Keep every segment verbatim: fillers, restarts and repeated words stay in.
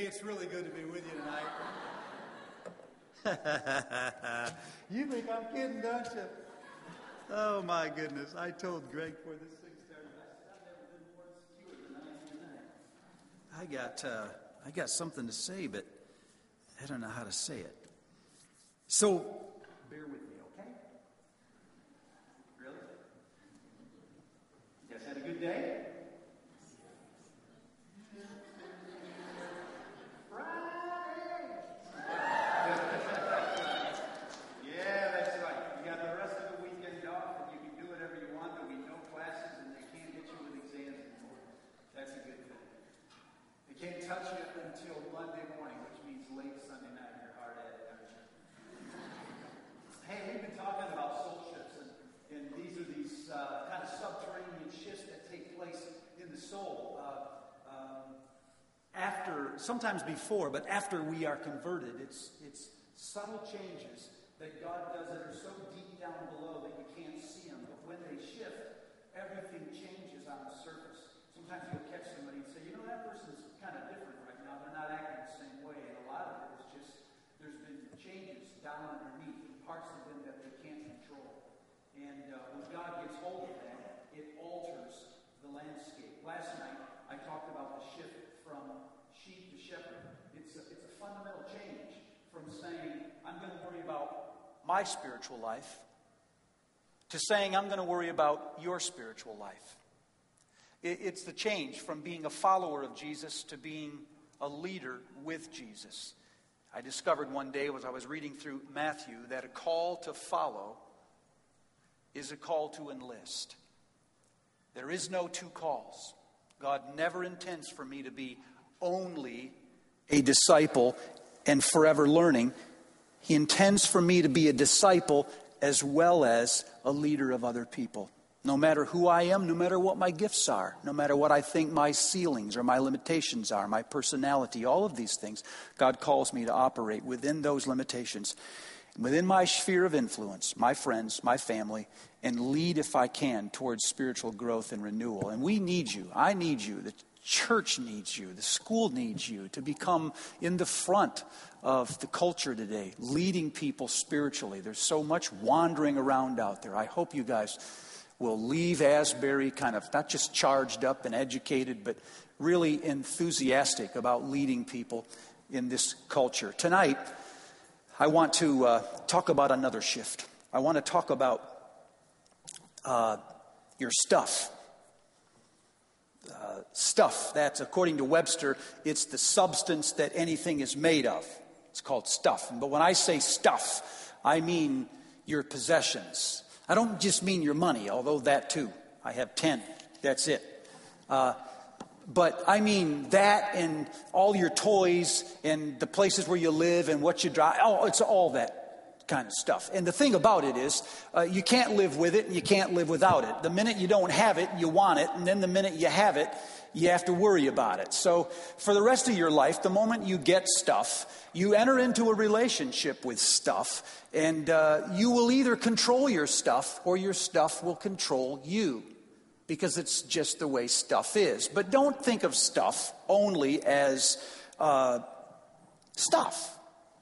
Hey, it's really good to be with you tonight. You think I'm kidding, don't you? Oh, my goodness. I told Greg before this thing started, I said, I've never been more secure than I am tonight. I got, uh, I got something to say, but I don't know how to say it. So, bear with me, okay? Really? You guys had a good day? Sometimes before, but after we are converted, it's it's subtle changes that God does that are so deep down below that you can't see them. But when they shift, everything changes on the surface. Sometimes you'll catch somebody and say, you know, that person's kind of different right now. They're not acting the same way. And a lot of it is just, there's been changes down underneath, parts of them that they can't control. And uh, when God gets hold of that, it alters the landscape. Last night, I talked about the shift from sheep to shepherd. It's a, it's a fundamental change from saying, I'm going to worry about my spiritual life, to saying, I'm going to worry about your spiritual life. It, it's the change from being a follower of Jesus to being a leader with Jesus. I discovered one day as I was reading through Matthew that a call to follow is a call to enlist. There is no two calls. God never intends for me to be only a disciple and forever learning. He intends for me to be a disciple as well as a leader of other people. No matter who I am, no matter what my gifts are, no matter what I think my ceilings or my limitations are, my personality, all of these things, God calls me to operate within those limitations, within my sphere of influence, my friends, my family, and lead if I can towards spiritual growth and renewal. And we need you. I need you. The church needs you. The school needs you to become in the front of the culture today, leading people spiritually. There's so much wandering around out there. I hope you guys will leave Asbury kind of not just charged up and educated, but really enthusiastic about leading people in this culture. Tonight, I want to uh, talk about another shift. I want to talk about uh, your stuff. Uh, stuff, that's, according to Webster, it's the substance that anything is made of. It's called stuff. But when I say stuff, I mean your possessions. I don't just mean your money, although that too. I have ten. That's it. Uh, but I mean that and all your toys and the places where you live and what you drive. Oh, it's all that kind of stuff. And the thing about it is, uh, you can't live with it and you can't live without it. The minute you don't have it, you want it. And then the minute you have it, you have to worry about it. So for the rest of your life, the moment you get stuff, you enter into a relationship with stuff. And uh, you will either control your stuff or your stuff will control you. Because it's just the way stuff is. But don't think of stuff only as uh, stuff.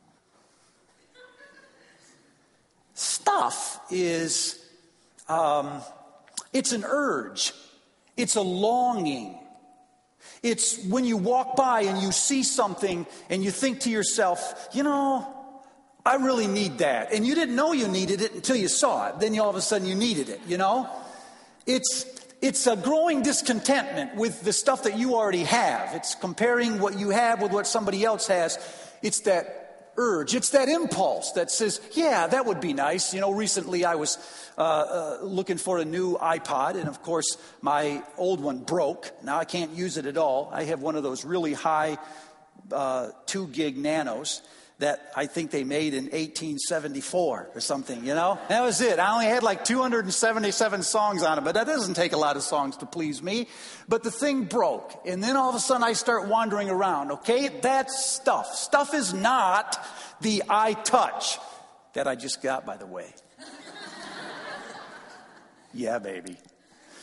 Stuff is, um, it's an urge. It's a longing. It's when you walk by and you see something and you think to yourself, you know, I really need that. And you didn't know you needed it until you saw it. Then you, all of a sudden you needed it, you know. It's, it's a growing discontentment with the stuff that you already have. It's comparing what you have with what somebody else has. It's that urge. It's that impulse that says, yeah, that would be nice. You know, recently I was uh, uh, looking for a new iPod, and of course my old one broke. Now I can't use it at all. I have one of those really high uh, two gig nanos that I think they made in eighteen seventy-four or something, you know? That was it. I only had like two hundred seventy-seven songs on it, but that doesn't take a lot of songs to please me. But the thing broke, and then all of a sudden I start wandering around, okay? That's stuff. Stuff is not the iTouch that I just got, by the way. Yeah, baby.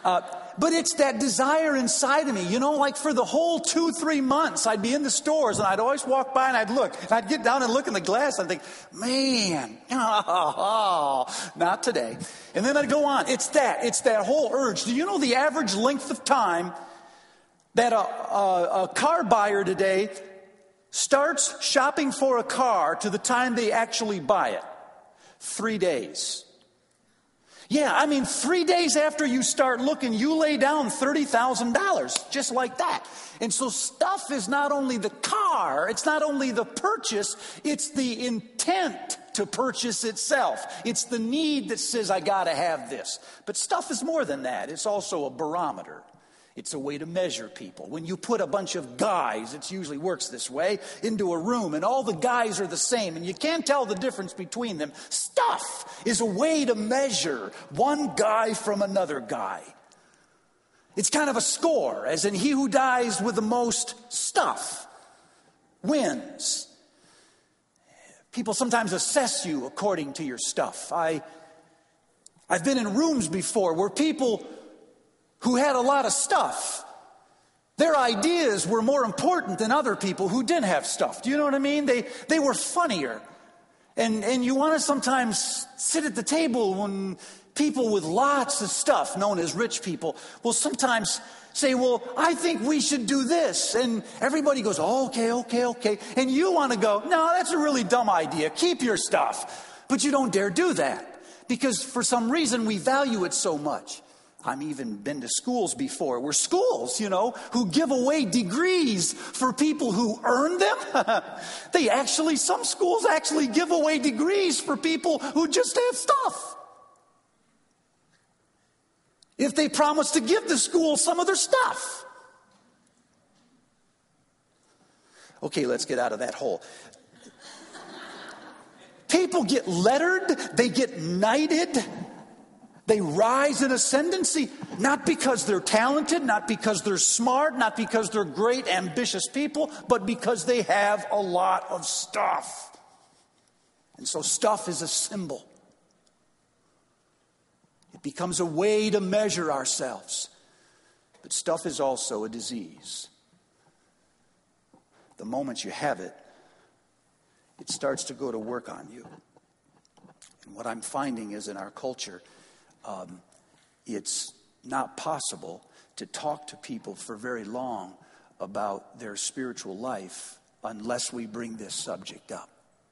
Uh, but it's that desire inside of me, you know, like for the whole two, three months, I'd be in the stores and I'd always walk by and I'd look. And I'd get down and look in the glass and I'd think, man, oh, not today. And then I'd go on. It's that. It's that whole urge. Do you know the average length of time that a, a, a car buyer today starts shopping for a car to the time they actually buy it? Three days. Yeah, I mean, three days after you start looking, you lay down thirty thousand dollars, just like that. And so stuff is not only the car, it's not only the purchase, it's the intent to purchase itself. It's the need that says, I gotta have this. But stuff is more than that. It's also a barometer. It's a way to measure people. When you put a bunch of guys, it usually works this way, into a room and all the guys are the same and you can't tell the difference between them. Stuff is a way to measure one guy from another guy. It's kind of a score, as in he who dies with the most stuff wins. People sometimes assess you according to your stuff. I, I've been in rooms before where people who had a lot of stuff, their ideas were more important than other people who didn't have stuff. Do you know what I mean? They they were funnier. And and you want to sometimes sit at the table when people with lots of stuff, known as rich people, will sometimes say, well, I think we should do this. And everybody goes, oh, okay, okay, okay. And you want to go, no, that's a really dumb idea. Keep your stuff. But you don't dare do that because for some reason we value it so much. I've even been to schools before, where schools, you know, who give away degrees for people who earn them. They actually, some schools actually give away degrees for people who just have stuff. If they promise to give the school some of their stuff. Okay, let's get out of that hole. People get lettered, they get knighted. They rise in ascendancy, not because they're talented, not because they're smart, not because they're great, ambitious people, but because they have a lot of stuff. And so stuff is a symbol. It becomes a way to measure ourselves. But stuff is also a disease. The moment you have it, it starts to go to work on you. And what I'm finding is in our culture, Um, it's not possible to talk to people for very long about their spiritual life unless we bring this subject up.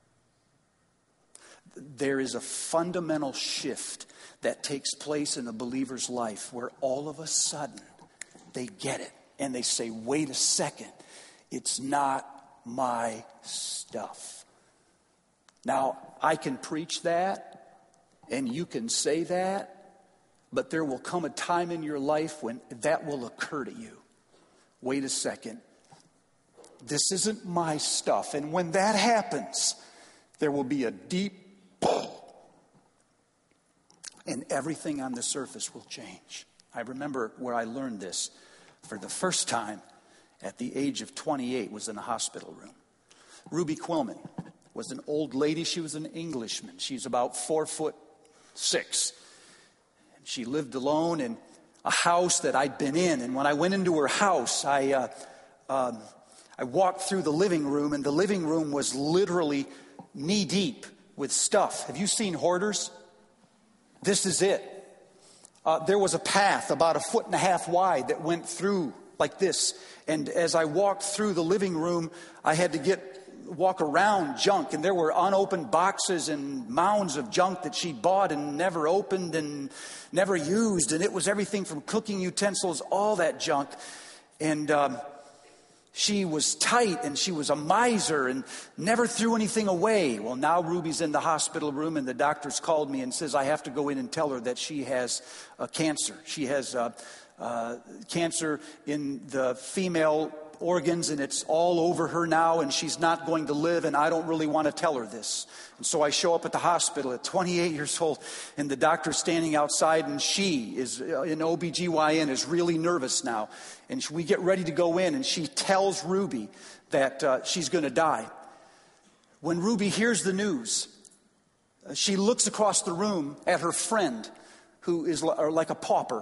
There is a fundamental shift that takes place in a believer's life where all of a sudden they get it and they say, wait a second, it's not my stuff. Now, I can preach that and you can say that, but there will come a time in your life when that will occur to you. Wait a second. This isn't my stuff. And when that happens, there will be a deep pull. And everything on the surface will change. I remember where I learned this for the first time at the age of twenty-eight, was in a hospital room. Ruby Quillman was an old lady. She was an Englishman. She's about four foot six. She lived alone in a house that I'd been in. And when I went into her house, I uh, um, I walked through the living room, and the living room was literally knee deep with stuff. Have you seen hoarders? This is it. Uh, there was a path about a foot and a half wide that went through like this. And as I walked through the living room, I had to get walk around junk, and there were unopened boxes and mounds of junk that she'd bought and never opened and never used, and it was everything from cooking utensils, all that junk. And um, she was tight, and she was a miser and never threw anything away. Well, now Ruby's in the hospital room, and the doctor's called me and says I have to go in and tell her that she has uh, cancer. She has uh, uh, cancer in the female organs, and it's all over her now, and she's not going to live, and I don't really want to tell her this. And so I show up at the hospital at twenty-eight years old, and the doctor's standing outside, and she is in O B G Y N is really nervous now. And we get ready to go in, and she tells Ruby that uh, she's going to die. When Ruby hears the news, uh, she looks across the room at her friend, who is l- like a pauper.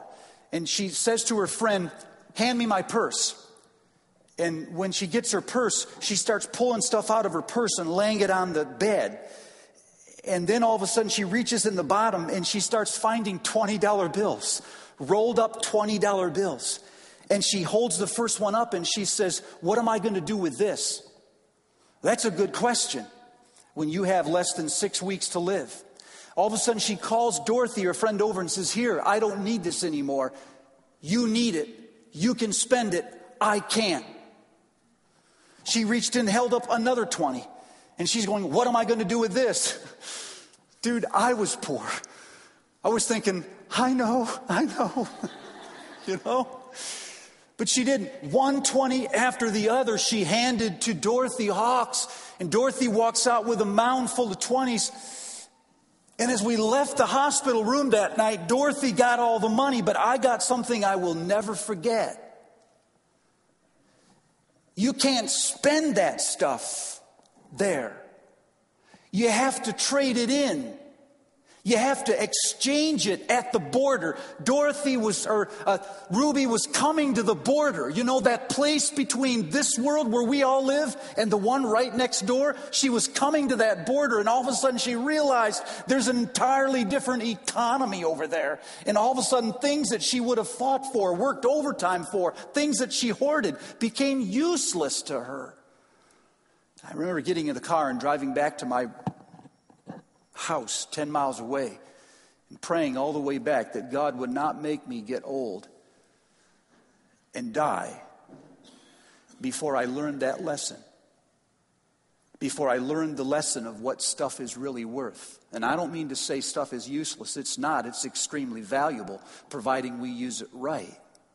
and she says to her friend, hand me my purse. And when she gets her purse, she starts pulling stuff out of her purse and laying it on the bed. And then all of a sudden she reaches in the bottom and she starts finding twenty dollar bills, rolled up twenty dollar bills. And she holds the first one up and she says, what am I going to do with this? That's a good question when you have less than six weeks to live. All of a sudden she calls Dorothy, her friend, over and says, here, I don't need this anymore. You need it. You can spend it. I can't. She reached in and held up another twenty. And she's going, what am I going to do with this? Dude, I was poor. I was thinking, I know, I know. You know? But she didn't. One twenty after the other she handed to Dorothy Hawks. And Dorothy walks out with a mound full of twenties. And as we left the hospital room that night, Dorothy got all the money, but I got something I will never forget. You can't spend that stuff there. You have to trade it in. You have to exchange it at the border. Dorothy was, or uh, Ruby was coming to the border. You know, that place between this world where we all live and the one right next door. She was coming to that border, and all of a sudden she realized there's an entirely different economy over there. And all of a sudden things that she would have fought for, worked overtime for, things that she hoarded became useless to her. I remember getting in the car and driving back to my house ten miles away and praying all the way back that God would not make me get old and die before I learned that lesson, before I learned the lesson of what stuff is really worth. And I don't mean to say stuff is useless. It's not. It's extremely valuable, providing we use it right.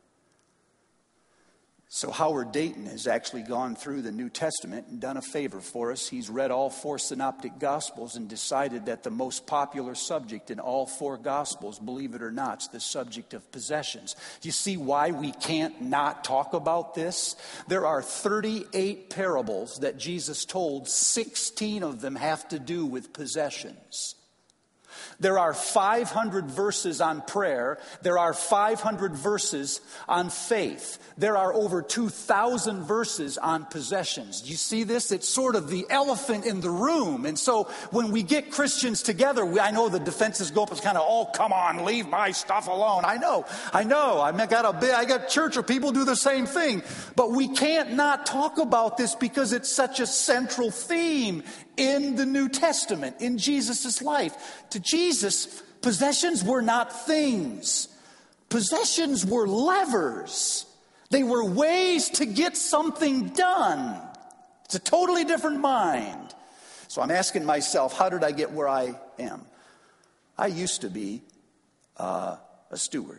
So Howard Dayton has actually gone through the New Testament and done a favor for us. He's read all four synoptic gospels and decided that the most popular subject in all four gospels, believe it or not, is the subject of possessions. Do you see why we can't not talk about this? There are thirty-eight parables that Jesus told. sixteen of them have to do with possessions. There are five hundred verses on prayer. There are five hundred verses on faith. There are over two thousand verses on possessions. Do you see this? It's sort of the elephant in the room. And so when we get Christians together, we, I know the defenses go up as kind of, oh, come on, leave my stuff alone. I know, I know. I got a bit, I got church where people do the same thing. But we can't not talk about this because it's such a central theme in the New Testament, in Jesus' life. To Jesus, possessions were not things. Possessions were levers. They were ways to get something done. It's a totally different mind. So I'm asking myself, how did I get where I am? I used to be uh, a steward.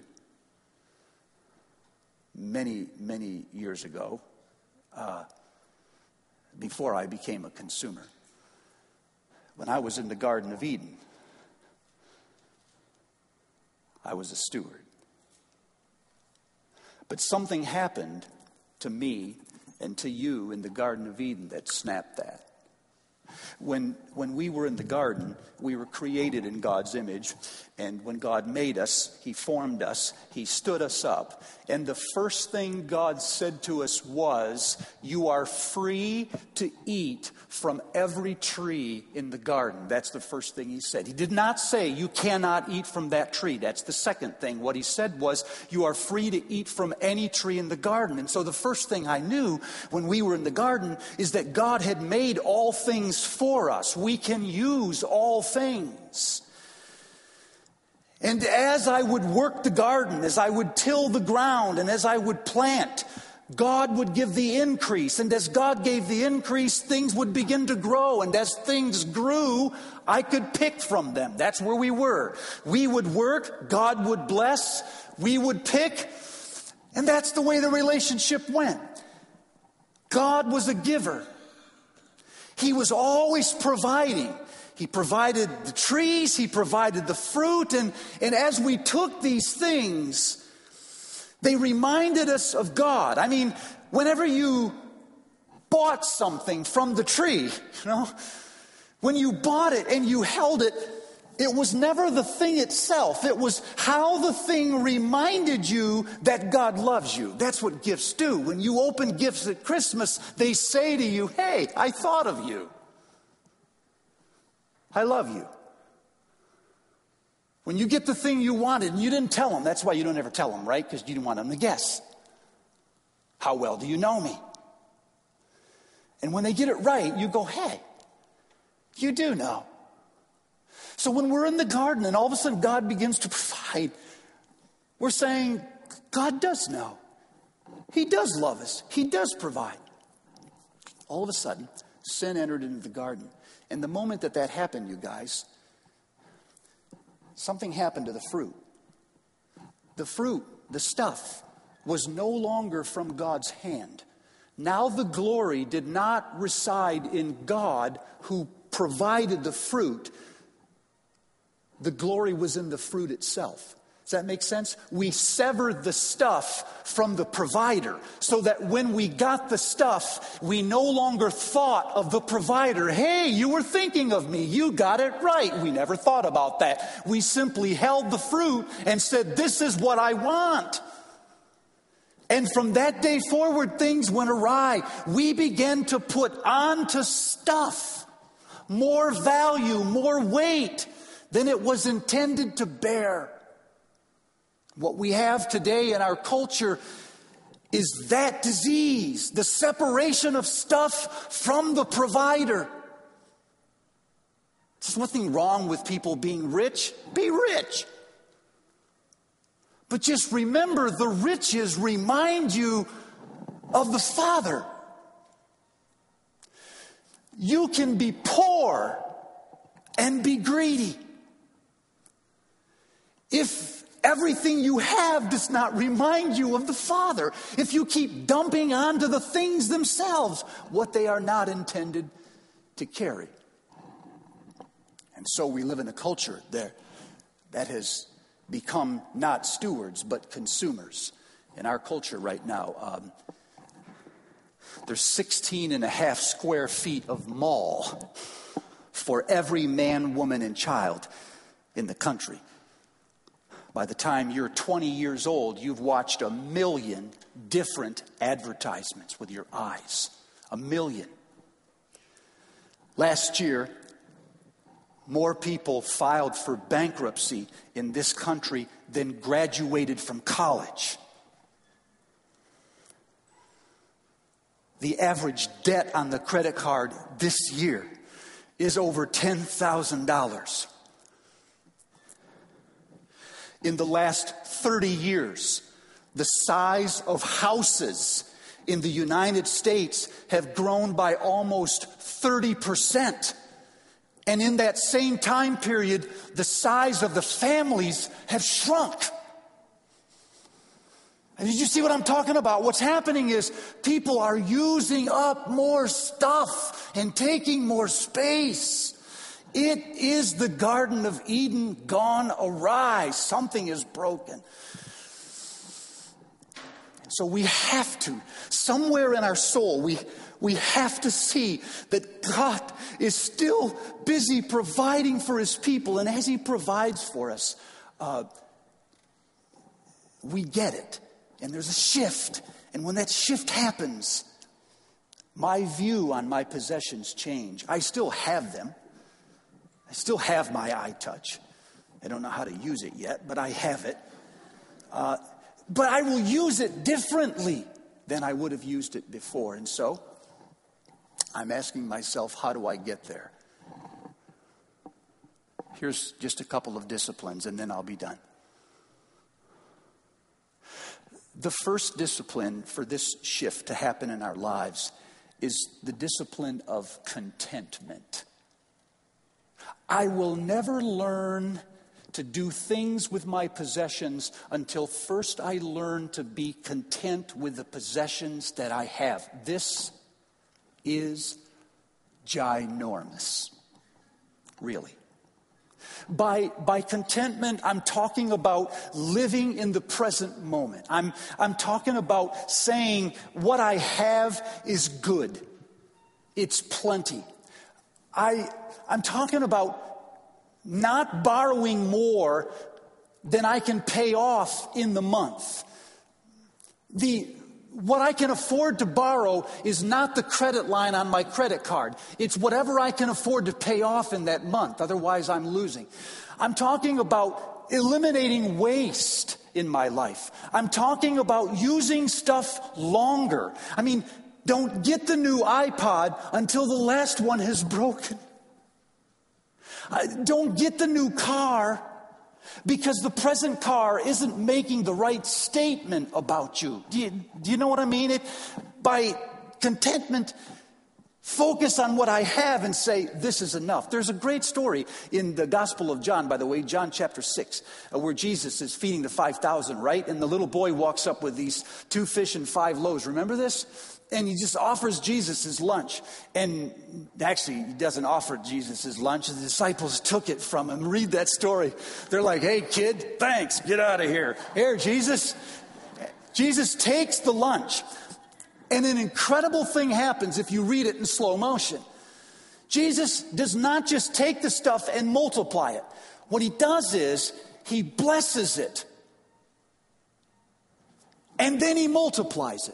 Many, many years ago, uh, before I became a consumer. When I was in the Garden of Eden, I was a steward. But something happened to me and to you in the Garden of Eden that snapped that. When, when we were in the garden, we were created in God's image. And when God made us, He formed us, He stood us up. And the first thing God said to us was, you are free to eat from every tree in the garden. That's the first thing He said. He did not say, you cannot eat from that tree. That's the second thing. What He said was, you are free to eat from any tree in the garden. And so the first thing I knew when we were in the garden is that God had made all things for us. We can use all things. And as I would work the garden, as I would till the ground, and as I would plant, God would give the increase. And as God gave the increase, things would begin to grow. And as things grew, I could pick from them. That's where we were. We would work, God would bless, we would pick, and that's the way the relationship went. God was a giver. He was always providing. He provided the trees, He provided the fruit, and, and as we took these things, they reminded us of God. I mean, whenever you bought something from the tree, you know, when you bought it and you held it, It was never the thing itself. It was how the thing reminded you that God loves you. That's what gifts do. When you open gifts at Christmas, they say to you, hey, I thought of you. I love you. When you get the thing you wanted and you didn't tell them, that's why you don't ever tell them, right? Because you didn't want them to guess. How well do you know me? And when they get it right, you go, hey, you do know. So when we're in the garden and all of a sudden God begins to provide, we're saying, God does know. He does love us. He does provide. All of a sudden, sin entered into the garden. And the moment that that happened, you guys, something happened to the fruit. The fruit, the stuff, was no longer from God's hand. Now the glory did not reside in God who provided the fruit. The glory was in the fruit itself. Does that make sense? We severed the stuff from the provider so that when we got the stuff, we no longer thought of the provider. Hey, you were thinking of me. You got it right. We never thought about that. We simply held the fruit and said, this is what I want. And from that day forward, things went awry. We began to put onto stuff more value, more weight than it was intended to bear. What we have today in our culture is that disease, the separation of stuff from the provider. There's nothing wrong with people being rich. Be rich. But just remember, the riches remind you of the Father. You can be poor and be greedy. If everything you have does not remind you of the Father, if you keep dumping onto the things themselves what they are not intended to carry. And so we live in a culture there that has become not stewards but consumers. In our culture right now, um, there's sixteen and a half square feet of mall for every man, woman, and child in the country. By the time you're twenty years old, you've watched a million different advertisements with your eyes. A million. Last year, more people filed for bankruptcy in this country than graduated from college. The average debt on the credit card this year is over ten thousand dollars. In the last thirty years, the size of houses in the United States have grown by almost thirty percent. And in that same time period, the size of the families have shrunk. And did you see what I'm talking about? What's happening is people are using up more stuff and taking more space. It is the Garden of Eden gone awry. Something is broken. And so we have to, somewhere in our soul, we, we have to see that God is still busy providing for his people. And as he provides for us, uh, we get it. And there's a shift. And when that shift happens, my view on my possessions change. I still have them. I still have my iTouch. I don't know how to use it yet, but I have it. Uh, but I will use it differently than I would have used it before. And so I'm asking myself, how do I get there? Here's just a couple of disciplines, and then I'll be done. The first discipline for this shift to happen in our lives is the discipline of contentment. I will never learn to do things with my possessions until first I learn to be content with the possessions that I have. This is ginormous, really. By, by contentment, I'm talking about living in the present moment. I'm, I'm talking about saying what I have is good. It's plenty. I, I'm talking about not borrowing more than I can pay off in the month. The What I can afford to borrow is not the credit line on my credit card. It's whatever I can afford to pay off in that month. Otherwise, I'm losing. I'm talking about eliminating waste in my life. I'm talking about using stuff longer. I mean, don't get the new iPod until the last one has broken. Don't get the new car because the present car isn't making the right statement about you. Do you, do you know what I mean? It, by contentment, focus on what I have and say, this is enough. There's a great story in the Gospel of John, by the way, John chapter six, uh, where Jesus is feeding the five thousand, right? And the little boy walks up with these two fish and five loaves. Remember this? And he just offers Jesus his lunch. And actually, he doesn't offer Jesus his lunch. The disciples took it from him. Read that story. They're like, hey, kid, thanks. Get out of here. Here, Jesus. Jesus takes the lunch. And an incredible thing happens if you read it in slow motion. Jesus does not just take the stuff and multiply it. What he does is he blesses it. And then he multiplies it.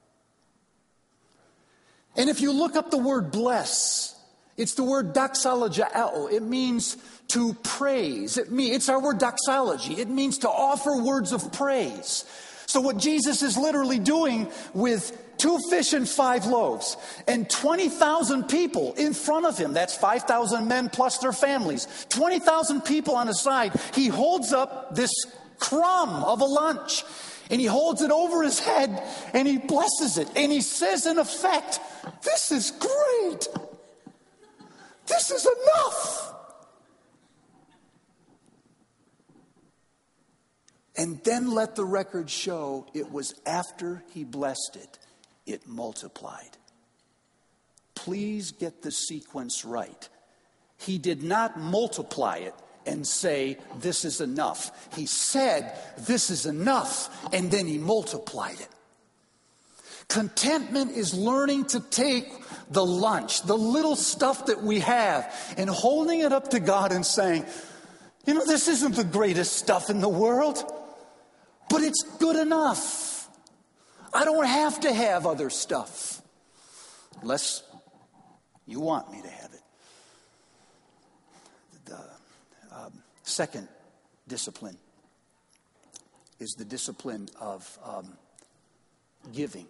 And if you look up the word bless, it's the word doxologeo. It means to praise. It mean, it's our word doxology. It means to offer words of praise. So what Jesus is literally doing with two fish and five loaves and twenty thousand people in front of him, that's five thousand men plus their families, twenty thousand people on his side, he holds up this crumb of a lunch and he holds it over his head and he blesses it. And he says in effect, this is great. This is enough. And then let the record show it was after he blessed it, it multiplied. Please get the sequence right. He did not multiply it and say, this is enough. He said, this is enough, and then he multiplied it. Contentment is learning to take the lunch, the little stuff that we have, and holding it up to God and saying, you know, this isn't the greatest stuff in the world, but it's good enough. I don't have to have other stuff unless you want me to have it. The um, second discipline is the discipline of um, giving.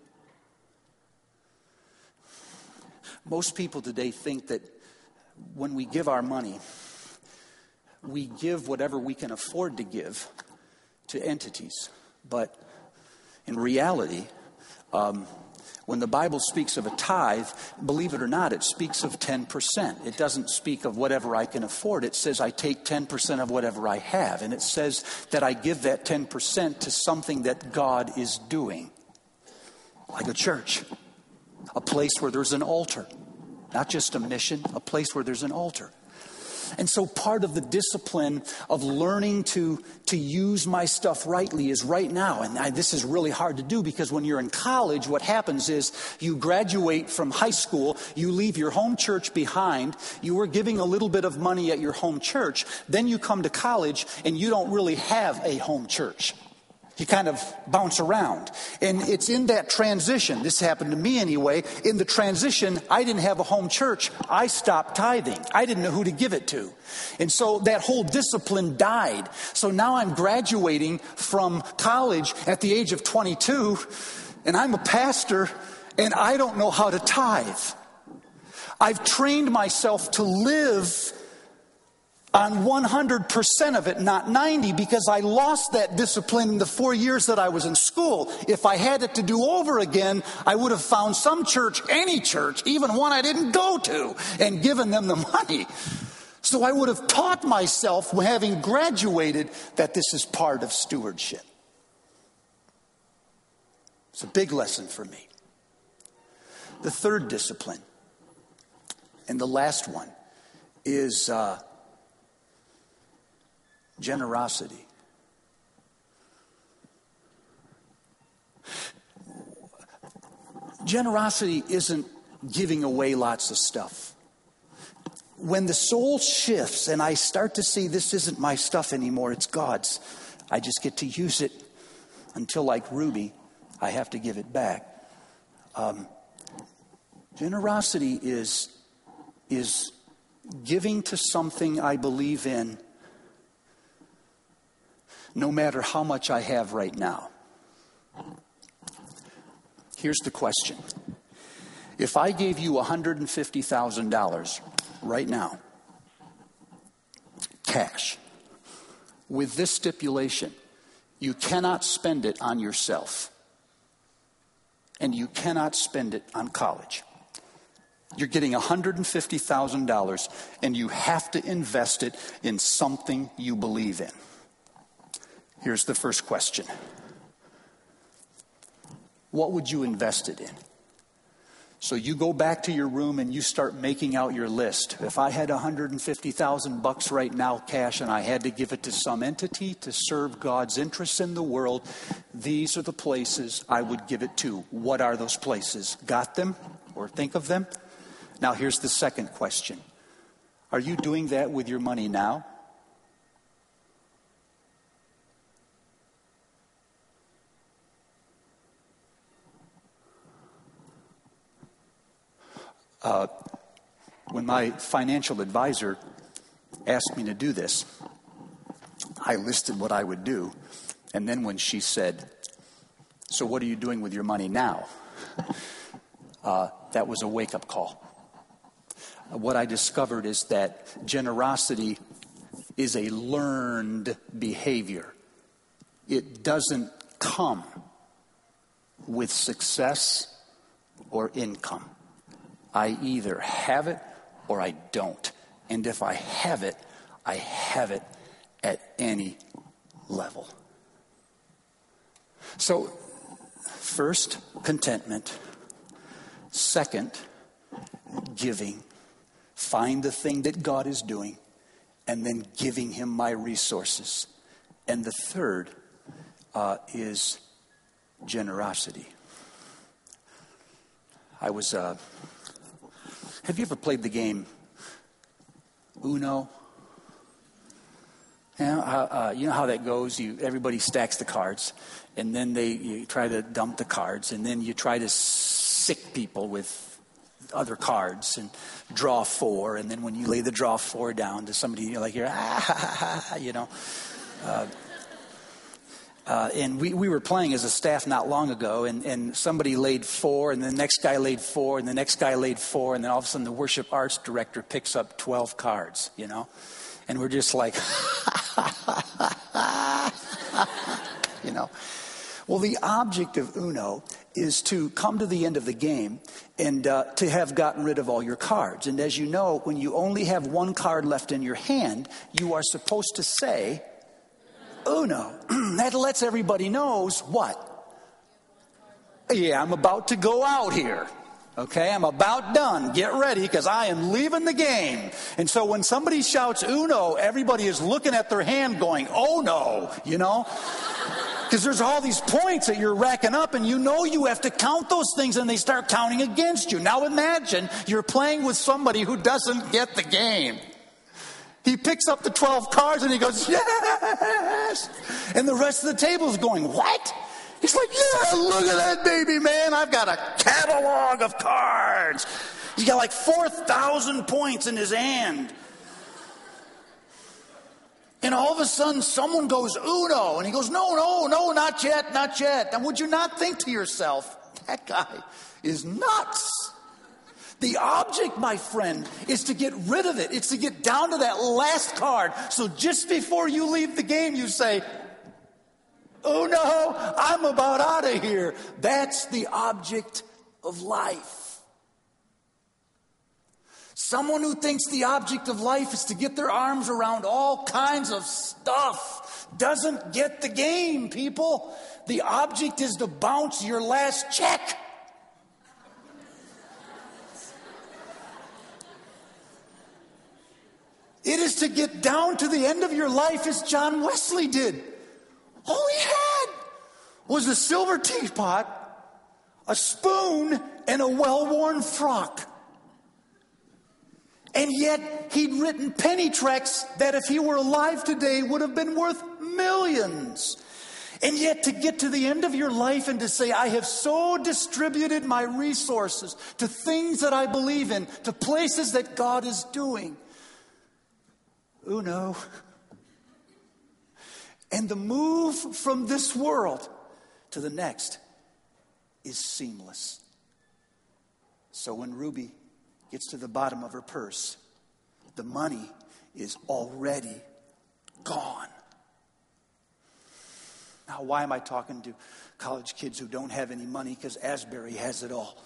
Most people today think that when we give our money, we give whatever we can afford to give to entities. But in reality, um, when the Bible speaks of a tithe, believe it or not, it speaks of ten percent. It doesn't speak of whatever I can afford. It says I take ten percent of whatever I have. And it says that I give that ten percent to something that God is doing. Like a church. A place where there's an altar. Not just a mission, a place where there's an altar. And so part of the discipline of learning to, to use my stuff rightly is right now. And I, this is really hard to do because when you're in college, what happens is you graduate from high school, you leave your home church behind, you were giving a little bit of money at your home church, then you come to college and you don't really have a home church. You kind of bounce around. And it's in that transition. This happened to me anyway. In the transition, I didn't have a home church. I stopped tithing. I didn't know who to give it to. And so that whole discipline died. So now I'm graduating from college at the age of twenty-two, and I'm a pastor, and I don't know how to tithe. I've trained myself to live on one hundred percent of it, not ninety, because I lost that discipline in the four years that I was in school. If I had it to do over again, I would have found some church, any church, even one I didn't go to, and given them the money. So I would have taught myself, having graduated, that this is part of stewardship. It's a big lesson for me. The third discipline, and the last one, is uh, generosity. Generosity isn't giving away lots of stuff. when the soul shifts and I start to see this isn't my stuff anymore, it's God's. I just get to use it until, like Ruby, I have to give it back. Um, generosity is, is giving to something I believe in, no matter how much I have right now. Here's the question. If I gave you one hundred fifty thousand dollars right now, cash, with this stipulation, you cannot spend it on yourself, and you cannot spend it on college. You're getting one hundred fifty thousand dollars, and you have to invest it in something you believe in. Here's the first question. What would you invest it in? So you go back to your room and you start making out your list. If I had one hundred fifty thousand bucks right now, cash, and I had to give it to some entity to serve God's interests in the world, these are the places I would give it to. What are those places? Got them? Or think of them? Now here's the second question. Are you doing that with your money now? Uh, when my financial advisor asked me to do this, I listed what I would do. And then when she said, so what are you doing with your money now? Uh, that was a wake-up call. Uh, what I discovered is that generosity is a learned behavior. It doesn't come with success or income. I either have it or I don't. And if I have it, I have it at any level. So, first, contentment. Second, giving. Find the thing that God is doing and then giving him my resources. And the third uh, is generosity. I was... Uh, Have you ever played the game Uno? You know, uh, uh, you know how that goes? You everybody stacks the cards, and then they you try to dump the cards, and then you try to sick people with other cards and draw four, and then when you lay the draw four down to somebody, you're like, you're ah, ha, ha, ha, you know. Uh, Uh, and we, we were playing as a staff not long ago, and, and somebody laid four, and the next guy laid four, and the next guy laid four, and then all of a sudden the worship arts director picks up twelve cards, you know? And we're just like, you know? Well, the object of Uno is to come to the end of the game and uh, to have gotten rid of all your cards. And as you know, when you only have one card left in your hand, you are supposed to say, Uno. That lets everybody knows what? Yeah, I'm about to go out here. Okay, I'm about done. Get ready because I am leaving the game. And so when somebody shouts Uno, everybody is looking at their hand going, oh no, you know? Because there's all these points that you're racking up and you know you have to count those things and they start counting against you. Now imagine you're playing with somebody who doesn't get the game. He picks up the twelve cards and he goes, yes! And the rest of the table is going, what? He's like, yeah, look at that baby, man. I've got a catalog of cards. He's got like four thousand points in his hand. And all of a sudden, someone goes, Uno. And he goes, no, no, no, not yet, not yet. And would you not think to yourself, that guy is nuts? The object, my friend, is to get rid of it. It's to get down to that last card. So just before you leave the game, you say, oh no, I'm about out of here. That's the object of life. Someone who thinks the object of life is to get their arms around all kinds of stuff doesn't get the game, people. The object is to bounce your last check. It is to get down to the end of your life as John Wesley did. All he had was a silver teapot, a spoon, and a well-worn frock. And yet he'd written penny tracts that if he were alive today would have been worth millions. And yet to get to the end of your life and to say, I have so distributed my resources to things that I believe in, to places that God is doing. Uno. And the move from this world to the next is seamless. So when Ruby gets to the bottom of her purse, the money is already gone. Now, why am I talking to college kids who don't have any money? Because Asbury has it all.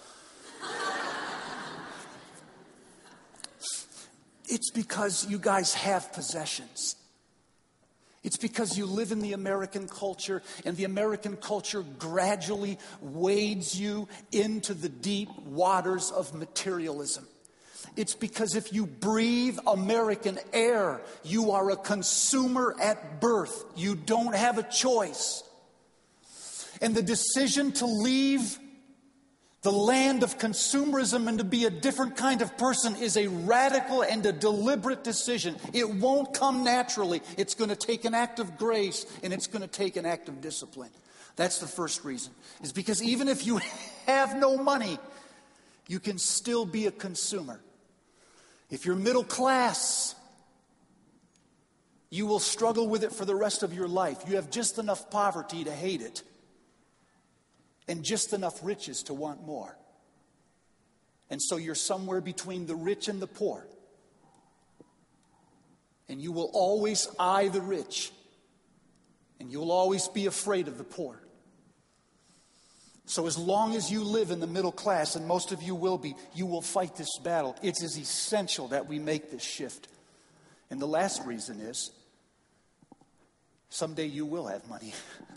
It's because you guys have possessions. It's because you live in the American culture, and the American culture gradually wades you into the deep waters of materialism. It's because if you breathe American air, you are a consumer at birth. You don't have a choice. And the decision to leave the land of consumerism and to be a different kind of person is a radical and a deliberate decision. It won't come naturally. It's going to take an act of grace, and it's going to take an act of discipline. That's the first reason. Is because even if you have no money, you can still be a consumer. If you're middle class, you will struggle with it for the rest of your life. You have just enough poverty to hate it, and just enough riches to want more. And so you're somewhere between the rich and the poor. And you will always eye the rich, and you'll always be afraid of the poor. So as long as you live in the middle class, and most of you will be, you will fight this battle. It's as essential that we make this shift. And the last reason is, someday you will have money.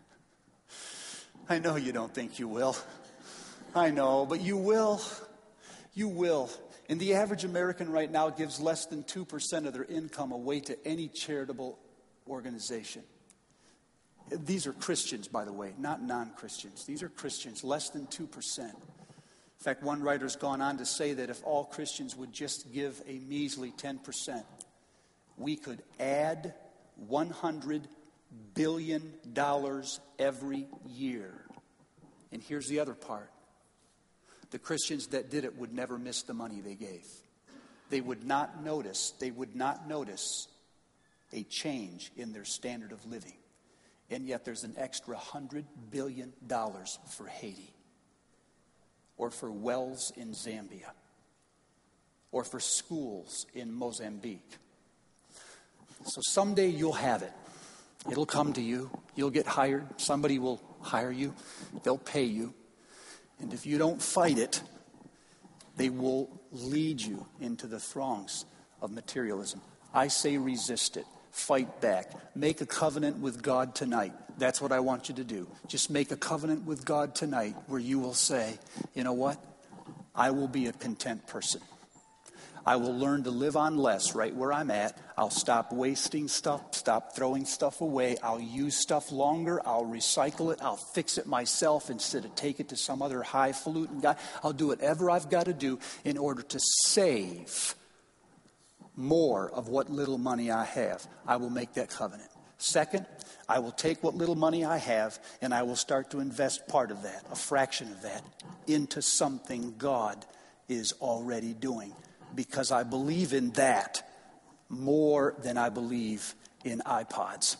I know you don't think you will. I know, but you will. You will. And the average American right now gives less than two percent of their income away to any charitable organization. These are Christians, by the way, not non-Christians. These are Christians, less than two percent. In fact, one writer's gone on to say that if all Christians would just give a measly ten percent, we could add one hundred billion dollars every year. And here's the other part. The Christians that did it would never miss the money they gave. They would not notice, they would not notice a change in their standard of living. And yet there's an extra one hundred billion dollars for Haiti, or for wells in Zambia, or for schools in Mozambique. So someday you'll have it. It'll come to you. You'll get hired. Somebody will hire you. They'll pay you. And if you don't fight it, they will lead you into the throngs of materialism. I say resist it. Fight back. Make a covenant with God tonight. That's what I want you to do. Just make a covenant with God tonight where you will say, you know what? I will be a content person. I will learn to live on less right where I'm at. I'll stop wasting stuff, stop throwing stuff away. I'll use stuff longer. I'll recycle it. I'll fix it myself instead of take it to some other highfalutin guy. I'll do whatever I've got to do in order to save more of what little money I have. I will make that covenant. Second, I will take what little money I have and I will start to invest part of that, a fraction of that, into something God is already doing. Because I believe in that more than I believe in iPods.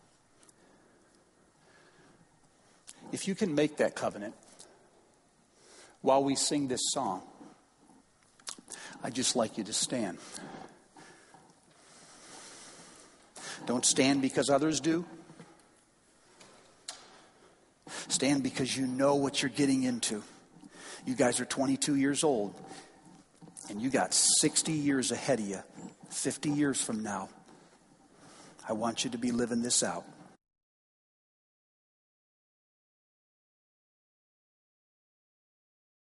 If you can make that covenant while we sing this song, I'd just like you to stand. Don't stand because others do. Stand because you know what you're getting into. You guys are twenty-two years old. And you got sixty years ahead of you, fifty years from now. I want you to be living this out.